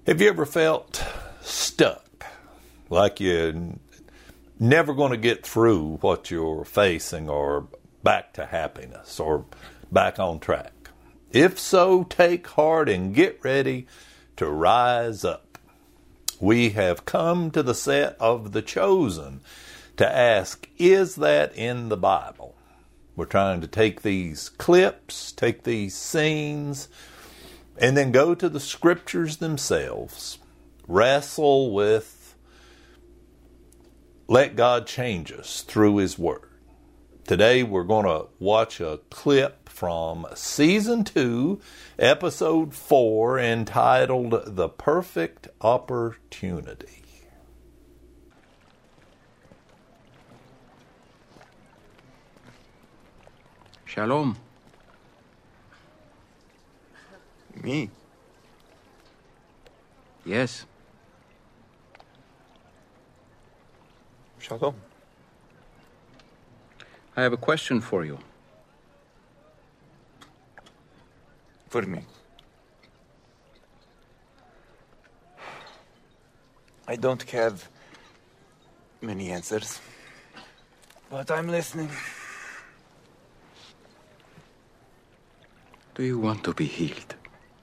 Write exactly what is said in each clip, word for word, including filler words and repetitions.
Have you ever felt stuck, like you're never going to get through what you're facing or back to happiness or back on track? If so, take heart and get ready to rise up. We have come to the set of The Chosen to ask, is that in the Bible? We're trying to take these clips, take these scenes, and then go to the scriptures themselves. Wrestle with, let God change us through His Word. Today we're going to watch a clip from Season two, Episode four, entitled The Perfect Opportunity. Shalom. Me? Yes. Shalom. I have a question for you. For me. I don't have many answers, but I'm listening. Do you want to be healed?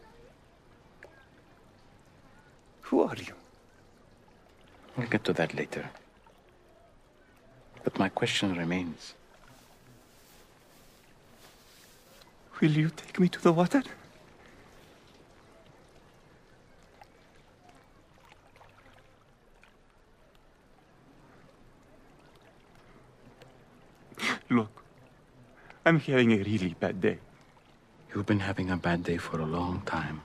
Who are you? We'll get to that later. But my question remains. Will you take me to the water? Look, I'm having a really bad day. You've been having a bad day for a long time.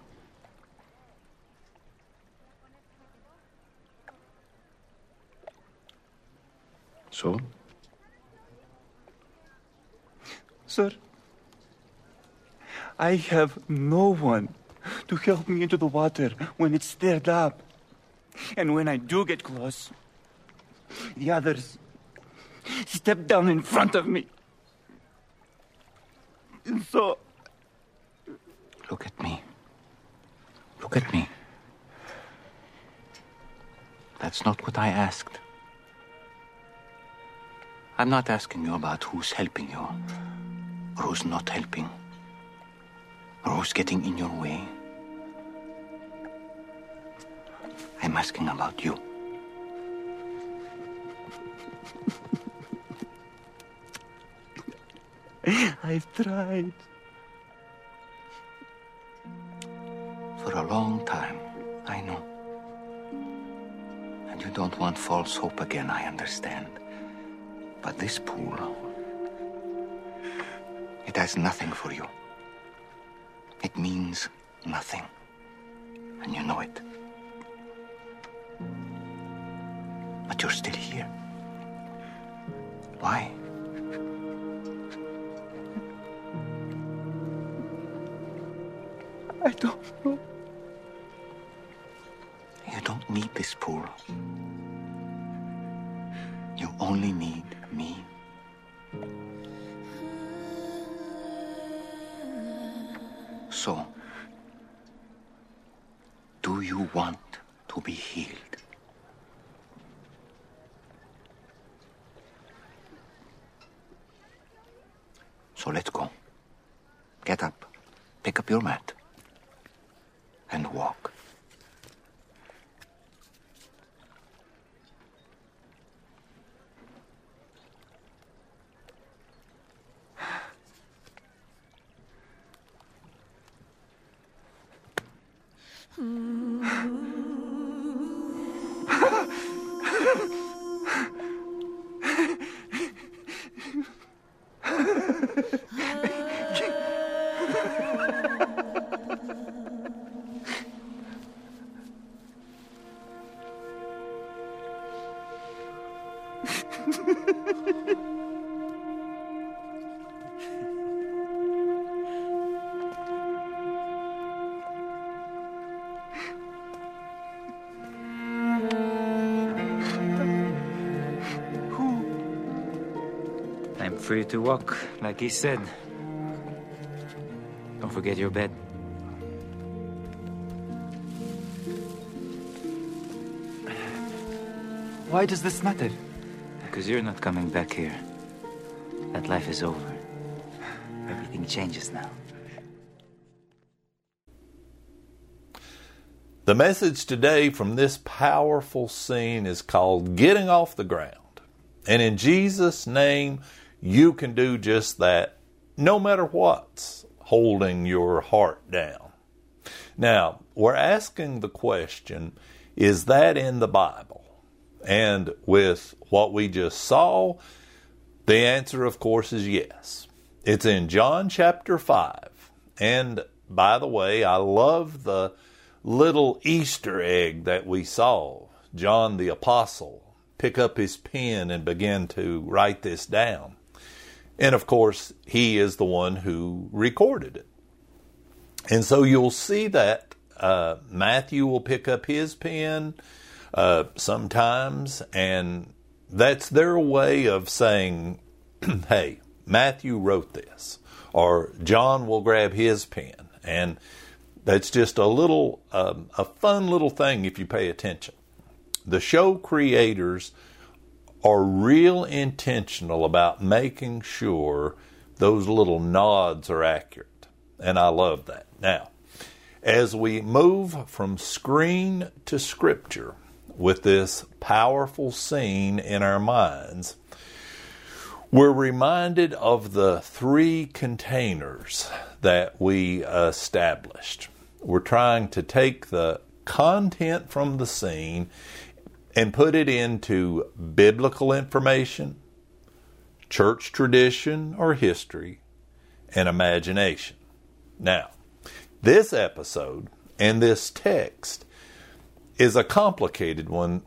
So? Sir, I have no one to help me into the water when it's stirred up. And when I do get close, the others step down in front of me. And so... Look at me. Look at me. That's not what I asked. I'm not asking you about who's helping you, or who's not helping, or who's getting in your way. I'm asking about you. I've tried. For a long time, I know. And you don't want false hope again, I understand. But this pool, it has nothing for you. It means nothing. And you know it. But you're still here. Why? I don't know. You don't need this pool. You only need me. So, do you want to be healed? So let's go. Get up, pick up your mat, and walk. I'm free to walk, like he said. Don't forget your bed. Why does this matter? Because you're not coming back here. That life is over. Everything changes now. The message today from this powerful scene is called Getting Off the Ground. And in Jesus' name, you can do just that, no matter what's holding your heart down. Now, we're asking the question, is that in the Bible? And with what we just saw, the answer, of course, is yes. It's in John chapter five. And by the way, I love the little Easter egg that we saw. John the Apostle pick up his pen and begin to write this down. And of course, he is the one who recorded it. And so you'll see that uh, Matthew will pick up his pen uh, sometimes, and that's their way of saying, hey, Matthew wrote this. Or John will grab his pen, and that's just a little, um, a fun little thing if you pay attention. The show creators are real intentional about making sure those little nods are accurate. And I love that. Now, as we move from screen to scripture with this powerful scene in our minds, we're reminded of the three containers that we established. We're trying to take the content from the scene and put it into biblical information, church tradition or history, and imagination. Now, this episode and this text is a complicated one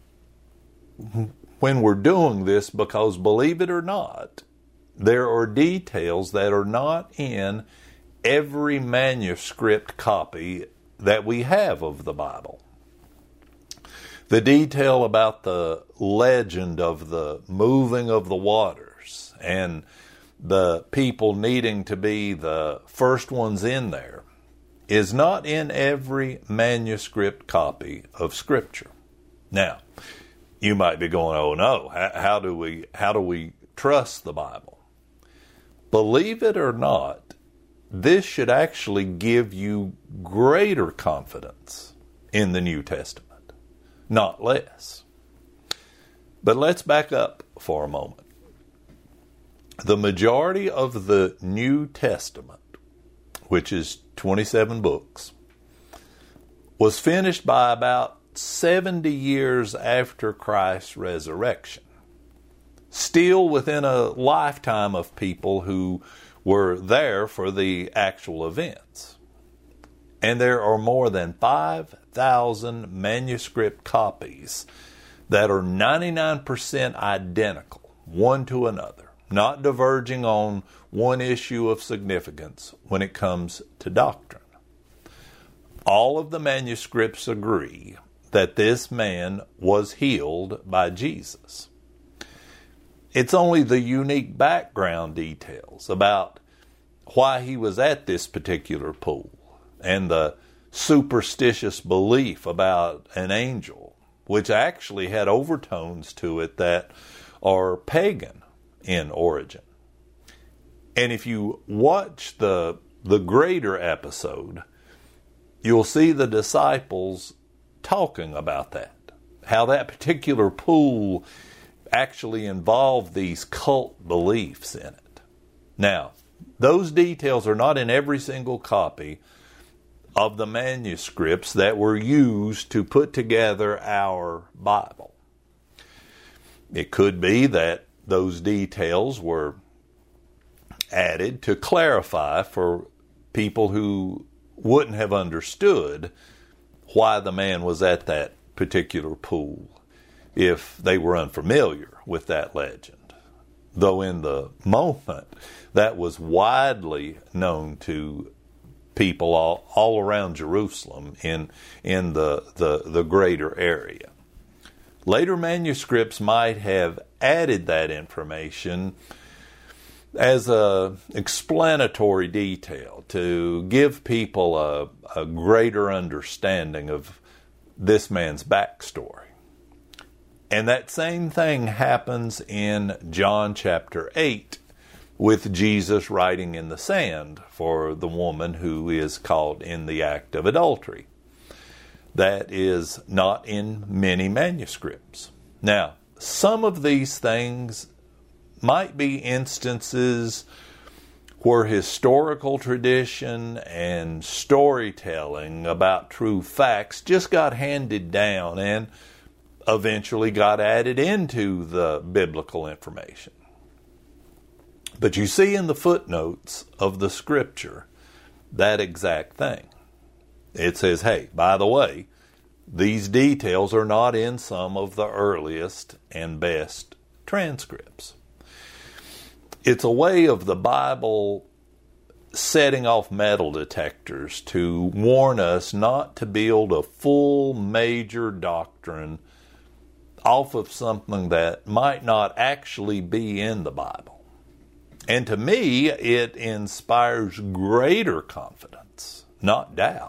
when we're doing this because, believe it or not, there are details that are not in every manuscript copy that we have of the Bible. The detail about the legend of the moving of the waters and the people needing to be the first ones in there is not in every manuscript copy of Scripture. Now, you might be going, oh no, how do we, how do we trust the Bible? Believe it or not, this should actually give you greater confidence in the New Testament, not less. But let's back up for a moment. The majority of the New Testament, which is twenty-seven books, was finished by about seventy years after Christ's resurrection. Still within a lifetime of people who were there for the actual events. And there are more than five thousand manuscript copies that are ninety-nine percent identical, one to another, not diverging on one issue of significance when it comes to doctrine. All of the manuscripts agree that this man was healed by Jesus. It's only the unique background details about why he was at this particular pool and the superstitious belief about an angel, which actually had overtones to it that are pagan in origin. And if you watch the, the greater episode, you'll see the disciples talking about that, how that particular pool actually involved these cult beliefs in it. Now, those details are not in every single copy of the manuscripts that were used to put together our Bible. It could be that those details were added to clarify for people who wouldn't have understood why the man was at that particular pool if they were unfamiliar with that legend. Though in the moment, that was widely known to people all, all around Jerusalem in, in the, the, the greater area. Later manuscripts might have added that information as a explanatory detail to give people a, a greater understanding of this man's backstory. And that same thing happens in John chapter eight with Jesus writing in the sand for the woman who is caught in the act of adultery. That is not in many manuscripts. Now, some of these things might be instances where historical tradition and storytelling about true facts just got handed down and eventually got added into the biblical information. But you see in the footnotes of the scripture that exact thing. It says, hey, by the way, these details are not in some of the earliest and best transcripts. It's a way of the Bible setting off metal detectors to warn us not to build a full major doctrine off of something that might not actually be in the Bible. And to me, it inspires greater confidence, not doubt,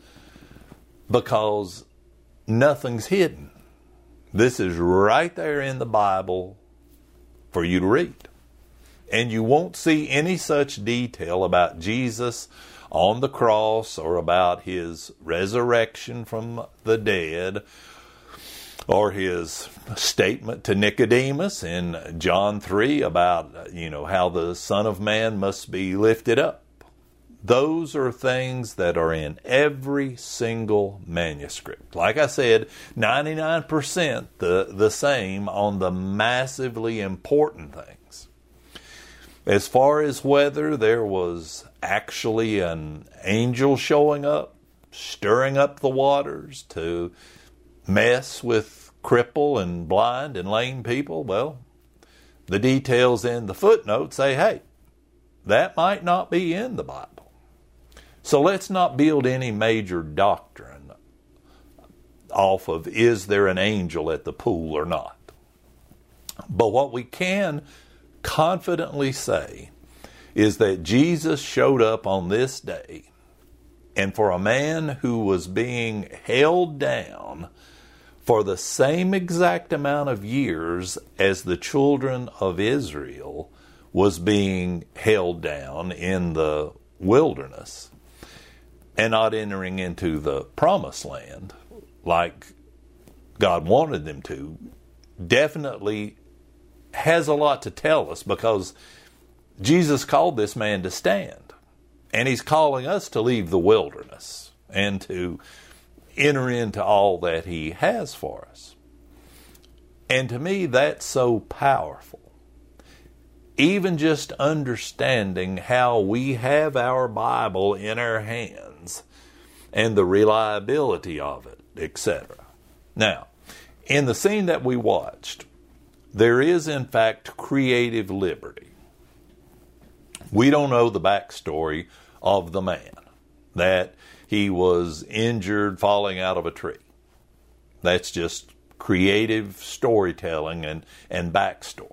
because nothing's hidden. This is right there in the Bible for you to read. And you won't see any such detail about Jesus on the cross or about his resurrection from the dead or his statement to Nicodemus in John three about, you know, how the Son of Man must be lifted up. Those are things that are in every single manuscript. Like I said, ninety-nine percent the, the same on the massively important things. As far as whether there was actually an angel showing up, stirring up the waters to mess with cripple and blind and lame people, well, the details in the footnote say, hey, that might not be in the Bible. So let's not build any major doctrine off of is there an angel at the pool or not. But what we can confidently say is that Jesus showed up on this day, and for a man who was being held down for the same exact amount of years as the children of Israel was being held down in the wilderness and not entering into the promised land like God wanted them to, definitely has a lot to tell us, because Jesus called this man to stand, and he's calling us to leave the wilderness and to enter into all that he has for us. And to me, that's so powerful. Even just understanding how we have our Bible in our hands and the reliability of it, et cetera. Now, in the scene that we watched, there is, in fact, creative liberty. We don't know the backstory of the man, that he was injured falling out of a tree. That's just creative storytelling and, and backstory.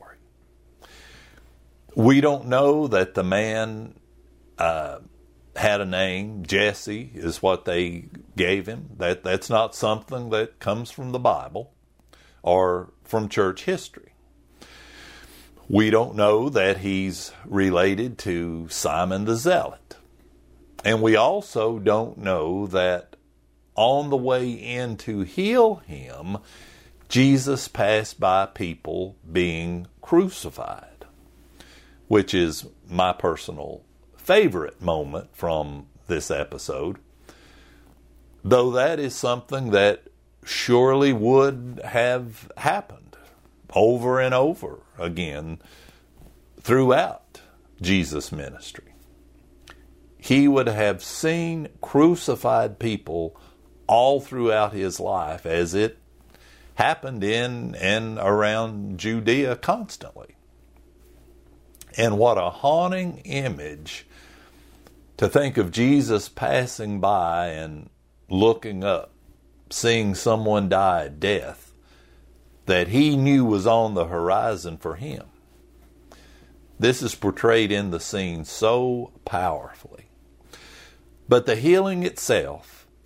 We don't know that the man uh, had a name. Jesse is what they gave him. That that's not something that comes from the Bible or from church history. We don't know that he's related to Simon the Zealot. And we also don't know that on the way in to heal him, Jesus passed by people being crucified, which is my personal favorite moment from this episode. Though that is something that surely would have happened over and over again throughout Jesus' ministry. He would have seen crucified people all throughout his life, as it happened in and around Judea constantly. And what a haunting image to think of Jesus passing by and looking up, seeing someone die a death that he knew was on the horizon for him. This is portrayed in the scene so powerfully. But the healing itself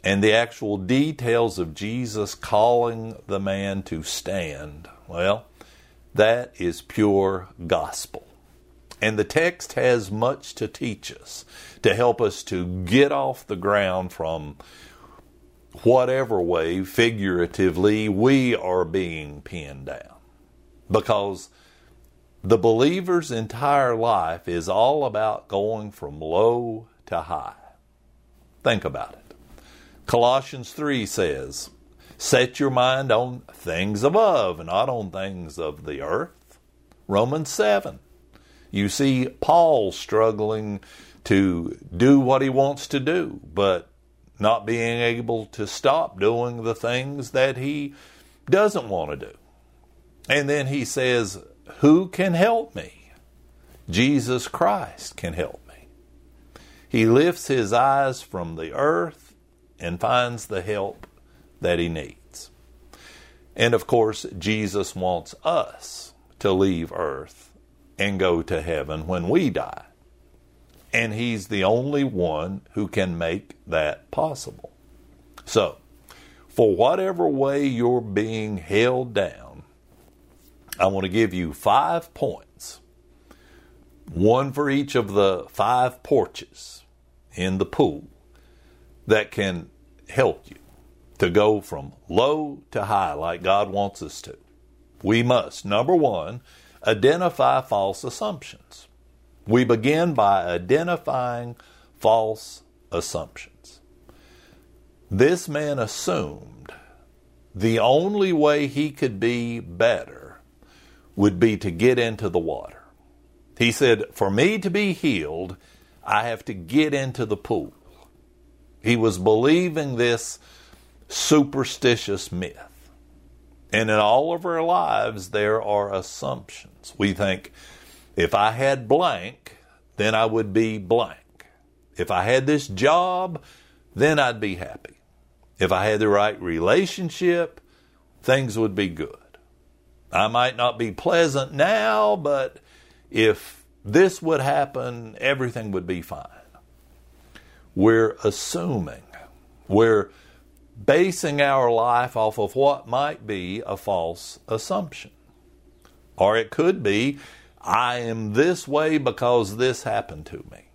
and the actual details of Jesus calling the man to stand, well, that is pure gospel. And the text has much to teach us, to help us to get off the ground from whatever way, figuratively, we are being pinned down. Because the believer's entire life is all about going from low to high. Think about it. Colossians three says, set your mind on things above, not on things of the earth. Romans seven, you see Paul struggling to do what he wants to do, but not being able to stop doing the things that he doesn't want to do. And then he says, who can help me? Jesus Christ can help me. He lifts his eyes from the earth and finds the help that he needs. And of course, Jesus wants us to leave earth and go to heaven when we die. And he's the only one who can make that possible. So, for whatever way you're being held down, I want to give you five points. One for each of the five porches in the pool that can help you to go from low to high like God wants us to. We must, number one, identify false assumptions. We begin by identifying false assumptions. This man assumed the only way he could be better would be to get into the water. He said, for me to be healed, I have to get into the pool. He was believing this superstitious myth. And in all of our lives, there are assumptions. We think, if I had blank, then I would be blank. If I had this job, then I'd be happy. If I had the right relationship, things would be good. I might not be pleasant now, but if this would happen, everything would be fine. We're assuming, we're basing our life off of what might be a false assumption. Or it could be, I am this way because this happened to me.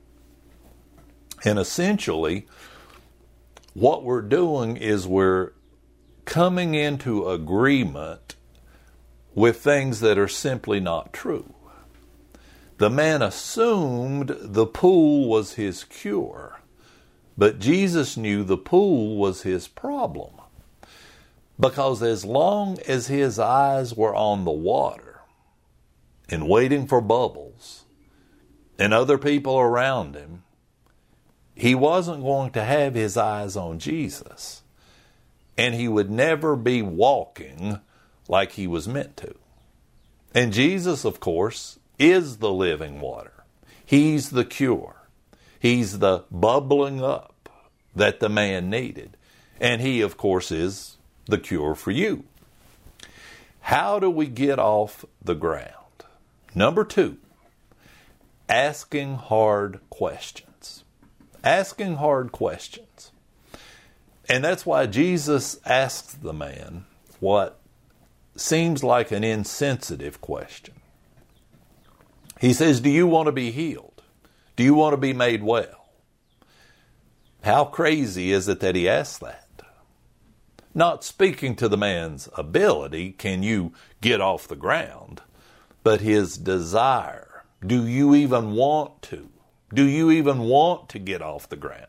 And essentially, what we're doing is we're coming into agreement with things that are simply not true. The man assumed the pool was his cure, but Jesus knew the pool was his problem. Because as long as his eyes were on the water and waiting for bubbles and other people around him, he wasn't going to have his eyes on Jesus. And he would never be walking like he was meant to. And Jesus, of course, is the living water. He's the cure. He's the bubbling up that the man needed. And he, of course, is the cure for you. How do we get off the ground? Number two, asking hard questions. Asking hard questions. And that's why Jesus asks the man what seems like an insensitive question. He says, do you want to be healed? Do you want to be made well? How crazy is it that he asks that? Not speaking to the man's ability, can you get off the ground, but his desire. Do you even want to? Do you even want to get off the ground?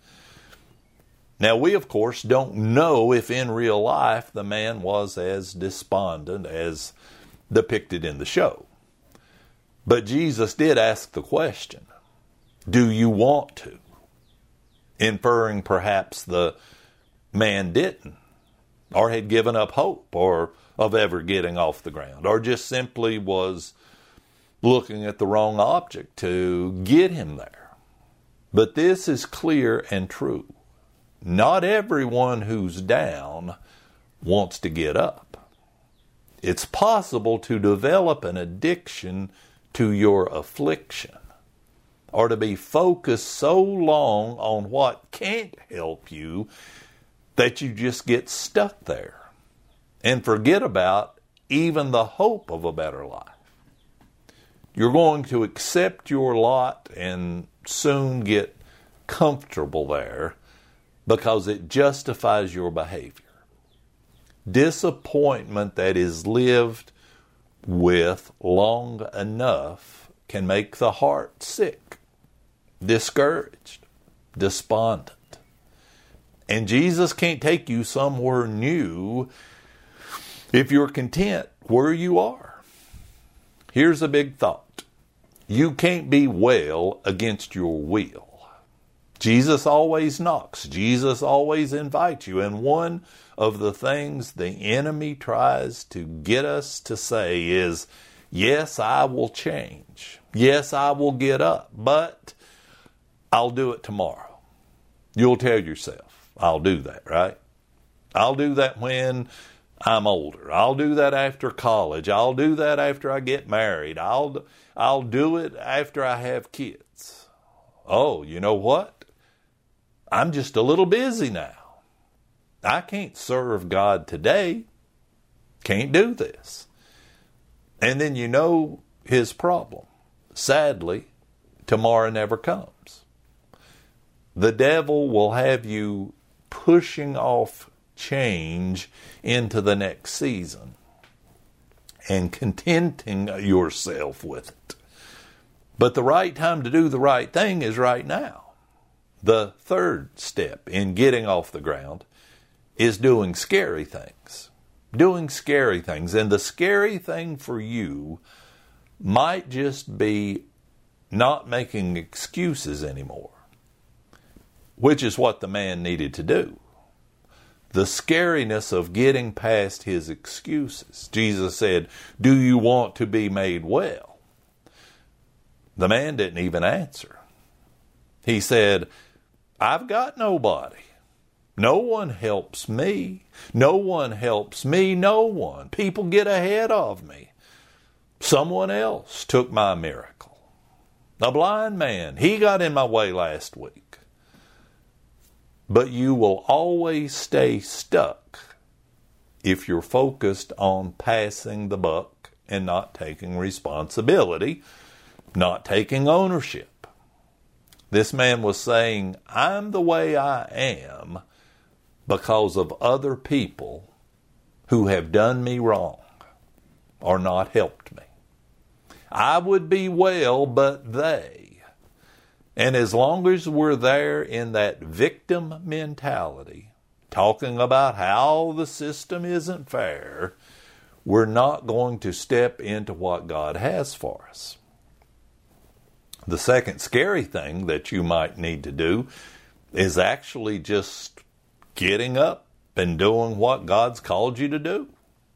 Now, we, of course, don't know if in real life the man was as despondent as depicted in the show. But Jesus did ask the question, do you want to? Inferring perhaps the man didn't, or had given up hope or of ever getting off the ground, or just simply was looking at the wrong object to get him there. But this is clear and true. Not everyone who's down wants to get up. It's possible to develop an addiction to your affliction, or to be focused so long on what can't help you that you just get stuck there and forget about even the hope of a better life. You're going to accept your lot and soon get comfortable there because it justifies your behavior. Disappointment that is lived with long enough can make the heart sick, discouraged, despondent. And Jesus can't take you somewhere new if you're content where you are. Here's a big thought. You can't be well against your will. Jesus always knocks. Jesus always invites you. And one of the things the enemy tries to get us to say is, yes, I will change. Yes, I will get up, but I'll do it tomorrow. You'll tell yourself, I'll do that, right? I'll do that when I'm older. I'll do that after college. I'll do that after I get married. I'll, I'll do it after I have kids. Oh, you know what? I'm just a little busy now. I can't serve God today. Can't do this. And then you know his problem. Sadly, tomorrow never comes. The devil will have you pushing off change into the next season and contenting yourself with it. But the right time to do the right thing is right now. The third step in getting off the ground is doing scary things. Doing scary things. And the scary thing for you might just be not making excuses anymore, which is what the man needed to do. The scariness of getting past his excuses. Jesus said, "Do you want to be made well?" The man didn't even answer. He said, "I've got nobody. No one helps me. No one helps me. No one. People get ahead of me. Someone else took my miracle. A blind man, he got in my way last week." But you will always stay stuck if you're focused on passing the buck and not taking responsibility, not taking ownership. This man was saying, I'm the way I am because of other people who have done me wrong or not helped me. I would be well, but they. And as long as we're there in that victim mentality, talking about how the system isn't fair, we're not going to step into what God has for us. The second scary thing that you might need to do is actually just getting up and doing what God's called you to do.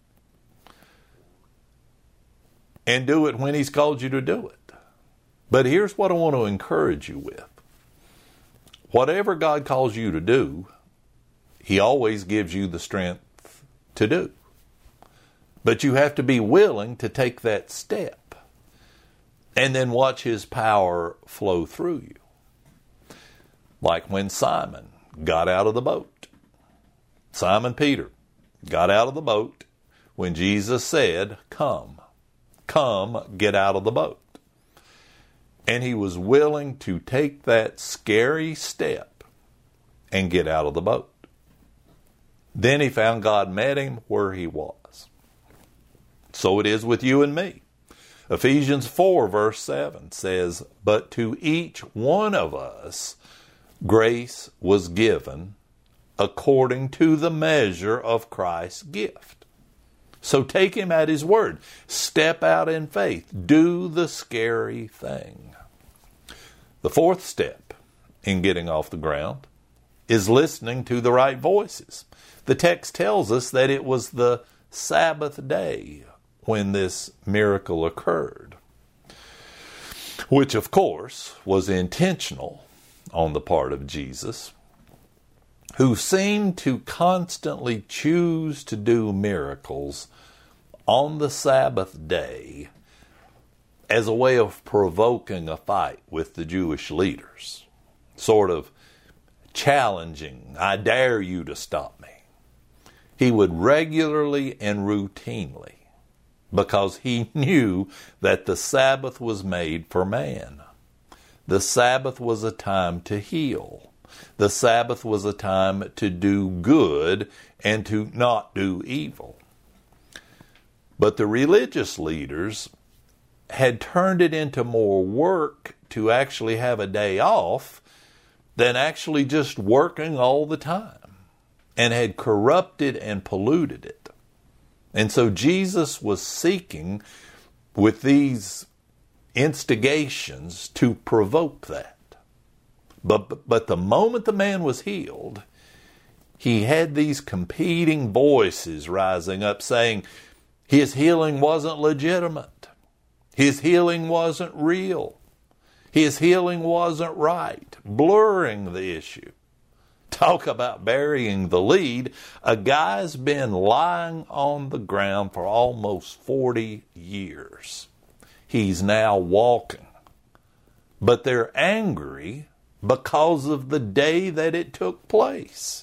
And do it when He's called you to do it. But here's what I want to encourage you with. Whatever God calls you to do, He always gives you the strength to do. But you have to be willing to take that step and then watch His power flow through you. Like when Simon got out of the boat. Simon Peter got out of the boat when Jesus said, come, come, get out of the boat. And he was willing to take that scary step and get out of the boat. Then he found God met him where he was. So it is with you and me. Ephesians four verse seven says, but to each one of us grace was given according to the measure of Christ's gift. So take him at his word. Step out in faith. Do the scary thing. The fourth step in getting off the ground is listening to the right voices. The text tells us that it was the Sabbath day when this miracle occurred, which of course was intentional on the part of Jesus, who seemed to constantly choose to do miracles on the Sabbath day as a way of provoking a fight with the Jewish leaders, sort of challenging, I dare you to stop me. He would regularly and routinely, because he knew that the Sabbath was made for man. The Sabbath was a time to heal. The Sabbath was a time to do good and to not do evil. But the religious leaders had turned it into more work to actually have a day off than actually just working all the time, and had corrupted and polluted it. And so Jesus was seeking with these instigations to provoke that. But, but, but the moment the man was healed, he had these competing voices rising up saying his healing wasn't legitimate. His healing wasn't real. His healing wasn't right, blurring the issue. Talk about burying the lead. A guy's been lying on the ground for almost forty years. He's now walking. But they're angry because of the day that it took place.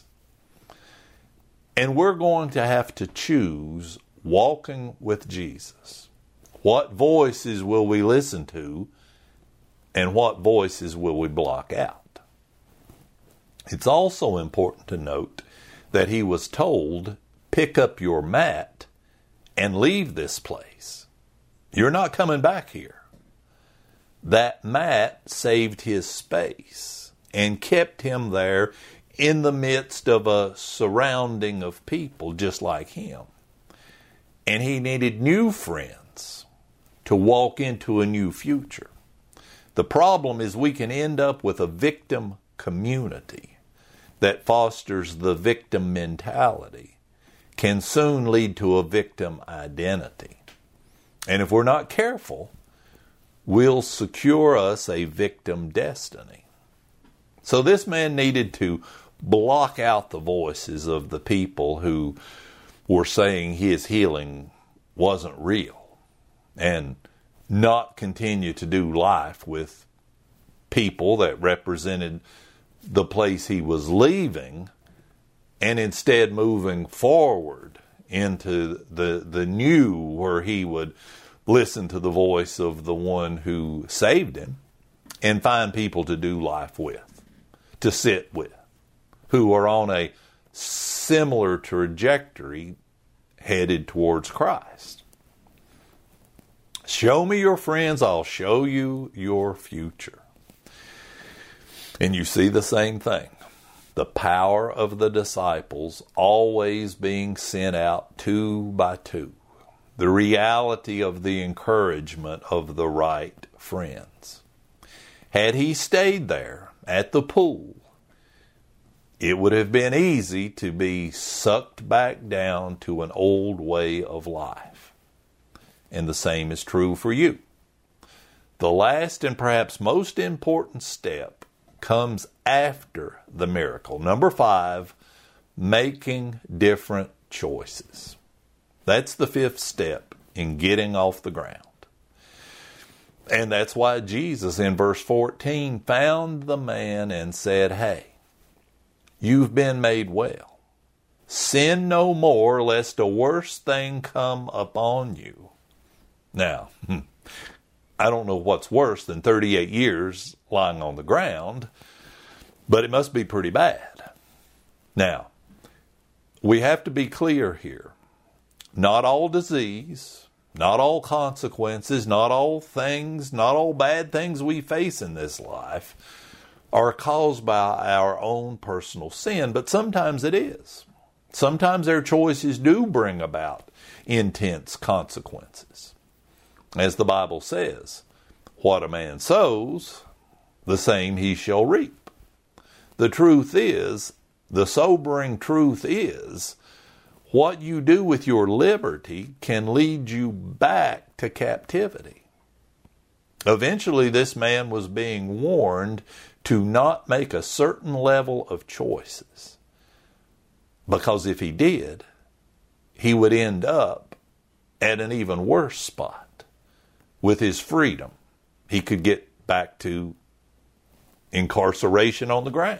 And we're going to have to choose walking with Jesus. What voices will we listen to, and what voices will we block out? It's also important to note that he was told, pick up your mat and leave this place. You're not coming back here. That mat saved his space and kept him there in the midst of a surrounding of people just like him. And he needed new friends to walk into a new future. The problem is we can end up with a victim community that fosters the victim mentality, can soon lead to a victim identity. And if we're not careful, will secure us a victim destiny. So this man needed to block out the voices of the people who were saying his healing wasn't real, and not continue to do life with people that represented the place he was leaving, and instead moving forward into the the new, where he would listen to the voice of the one who saved him and find people to do life with, to sit with, who are on a similar trajectory headed towards Christ. Show me your friends, I'll show you your future. And you see the same thing. The power of the disciples always being sent out two by two. The reality of the encouragement of the right friends. Had he stayed there at the pool, it would have been easy to be sucked back down to an old way of life. And the same is true for you. The last and perhaps most important step comes after the miracle. Number five, making different choices. That's the fifth step in getting off the ground. And that's why Jesus in verse fourteen found the man and said, hey, you've been made well. Sin no more, lest a worse thing come upon you. Now, I don't know what's worse than thirty-eight years lying on the ground, but it must be pretty bad. Now, we have to be clear here. Not all disease, not all consequences, not all things, not all bad things we face in this life are caused by our own personal sin, but sometimes it is. Sometimes our choices do bring about intense consequences. As the Bible says, what a man sows, the same he shall reap. The truth is, the sobering truth is, what you do with your liberty can lead you back to captivity. Eventually, this man was being warned to not make a certain level of choices, because if he did, he would end up at an even worse spot. with his freedom, he could get back to incarceration on the ground.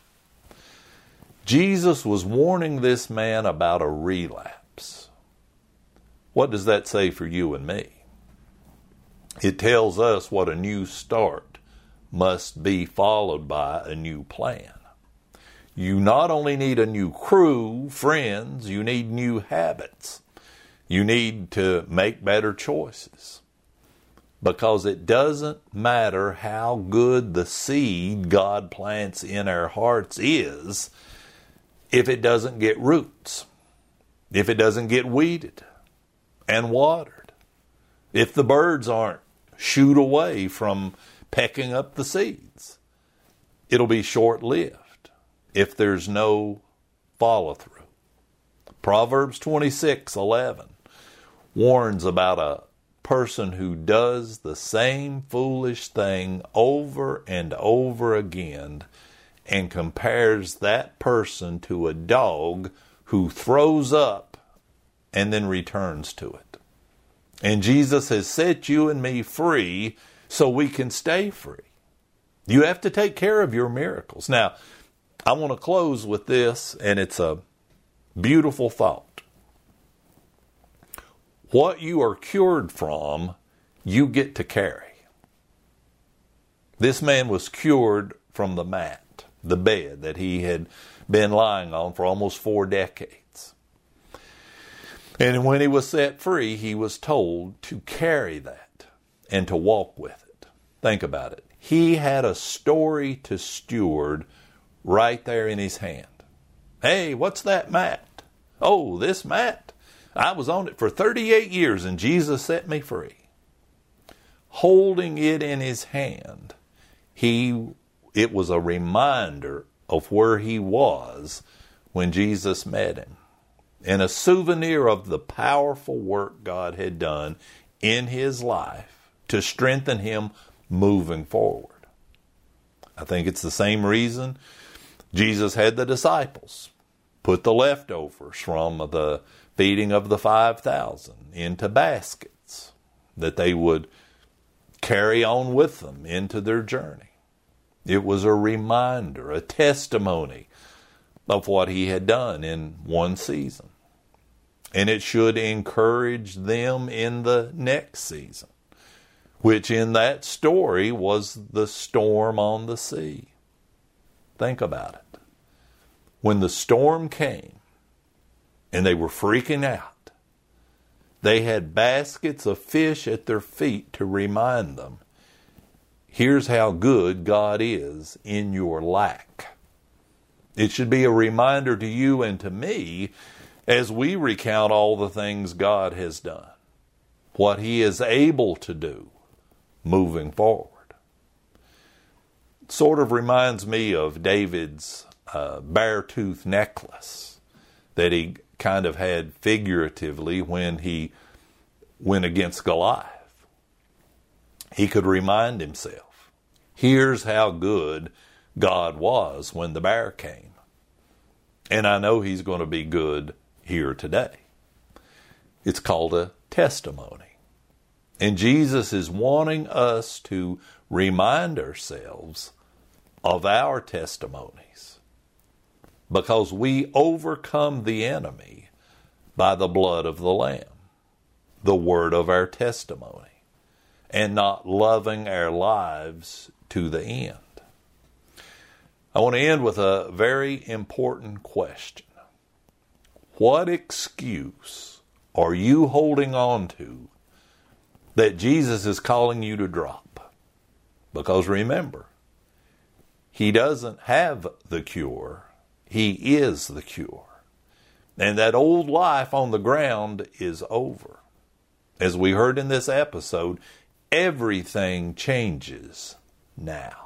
Jesus was warning this man about a relapse. What does that say for you and me? It tells us what a new start must be followed by a new plan. You not only need a new crew, friends, you need new habits. You need to make better choices. Because it doesn't matter how good the seed God plants in our hearts is if it doesn't get roots, if it doesn't get weeded and watered, if the birds aren't shooed away from pecking up the seeds. It'll be short-lived if there's no follow-through. Proverbs twenty-six eleven warns about a person who does the same foolish thing over and over again and compares that person to a dog who throws up and then returns to it. And Jesus has set you and me free so we can stay free. You have to take care of your miracles. Now, I want to close with this, and it's a beautiful thought. What you are cured from, you get to carry. This man was cured from the mat, the bed that he had been lying on for almost four decades. And when he was set free, he was told to carry that and to walk with it. Think about it. He had a story to steward right there in his hand. Hey, what's that mat? Oh, this mat? I was on it for thirty-eight years and Jesus set me free. Holding it in his hand, he it was a reminder of where he was when Jesus met him, and a souvenir of the powerful work God had done in his life to strengthen him moving forward. I think it's the same reason Jesus had the disciples put the leftovers from the feeding of the five thousand into baskets that they would carry on with them into their journey. It was a reminder, a testimony of what he had done in one season. And it should encourage them in the next season, which in that story was the storm on the sea. Think about it. When the storm came and they were freaking out, they had baskets of fish at their feet to remind them, here's how good God is in your lack. It should be a reminder to you and to me as we recount all the things God has done, what he is able to do moving forward. It sort of reminds me of David's uh, bear-tooth necklace that he kind of had figuratively when he went against Goliath. He could remind himself, here's how good God was when the bear came. And I know he's going to be good here today. It's called a testimony. And Jesus is wanting us to remind ourselves of our testimonies, because we overcome the enemy by the blood of the Lamb, the word of our testimony, and not loving our lives to the end. I want to end with a very important question. What excuse are you holding on to that Jesus is calling you to drop? Because remember, he doesn't have the cure. He is the cure. And that old life on the ground is over. As we heard in this episode, everything changes now.